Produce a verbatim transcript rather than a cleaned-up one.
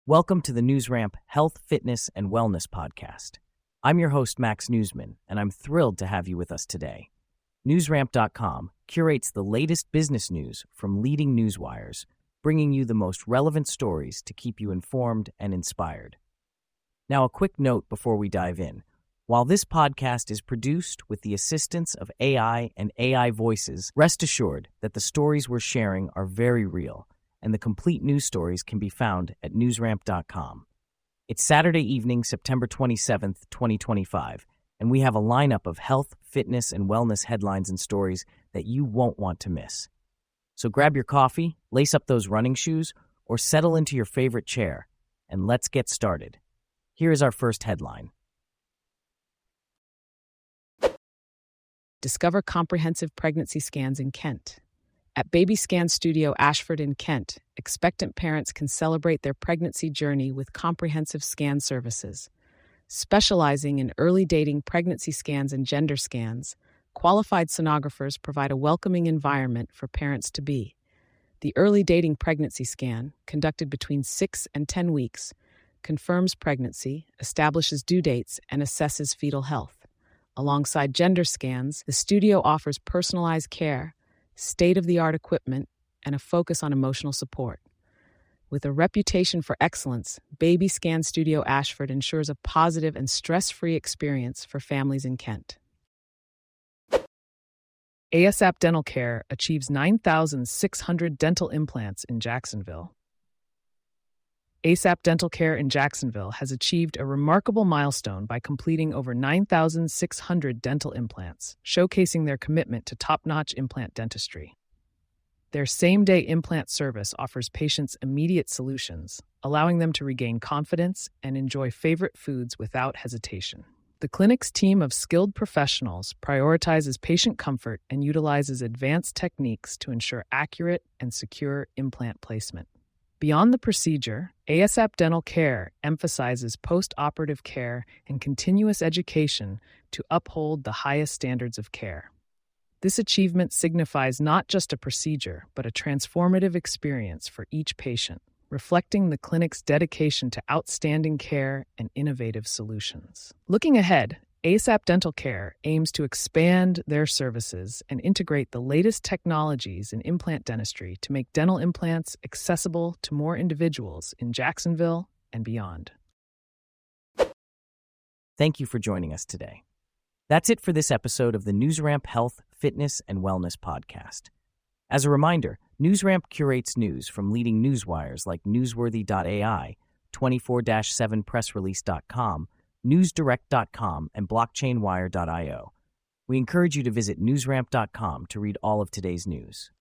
Welcome to the NewsRamp Health, Fitness, and Wellness Podcast. I'm your host, Max Newsman, and I'm thrilled to have you with us today. NewsRamp dot com curates the latest business news from leading newswires, bringing you the most relevant stories to keep you informed and inspired. Now, a quick note before we dive in. While this podcast is produced with the assistance of A I and A I voices, rest assured that the stories we're sharing are very real, and the complete news stories can be found at NewsRamp dot com. It's Saturday evening, September twenty-seventh, twenty twenty-five, and we have a lineup of health, fitness, and wellness headlines and stories that you won't want to miss. So grab your coffee, lace up those running shoes, or settle into your favorite chair, and let's get started. Here is our first headline. Discover comprehensive pregnancy scans in Kent. At Baby Scan Studio Ashford in Kent, expectant parents can celebrate their pregnancy journey with comprehensive scan services. Specializing in early dating pregnancy scans and gender scans, qualified sonographers provide a welcoming environment for parents-to-be. The early dating pregnancy scan, conducted between six and ten weeks, confirms pregnancy, establishes due dates, and assesses fetal health. Alongside gender scans, the studio offers personalized care, state-of-the-art equipment, and a focus on emotional support. With a reputation for excellence, Baby Scan Studio Ashford ensures a positive and stress-free experience for families in Kent. ASAP Dental Care achieves nine thousand six hundred dental implants in Jacksonville. ASAP Dental Care in Jacksonville has achieved a remarkable milestone by completing over nine thousand six hundred dental implants, showcasing their commitment to top-notch implant dentistry. Their same-day implant service offers patients immediate solutions, allowing them to regain confidence and enjoy favorite foods without hesitation. The clinic's team of skilled professionals prioritizes patient comfort and utilizes advanced techniques to ensure accurate and secure implant placement. Beyond the procedure, ASAP Dental Care emphasizes post-operative care and continuous education to uphold the highest standards of care. This achievement signifies not just a procedure, but a transformative experience for each patient, reflecting the clinic's dedication to outstanding care and innovative solutions. Looking ahead, ASAP Dental Care aims to expand their services and integrate the latest technologies in implant dentistry to make dental implants accessible to more individuals in Jacksonville and beyond. Thank you for joining us today. That's it for this episode of the NewsRamp Health, Fitness, and Wellness Podcast. As a reminder, NewsRamp curates news from leading newswires like newsworthy dot A I, twenty-four seven press release dot com, news direct dot com, and blockchain wire dot io. We encourage you to visit NewsRamp dot com to read all of today's news.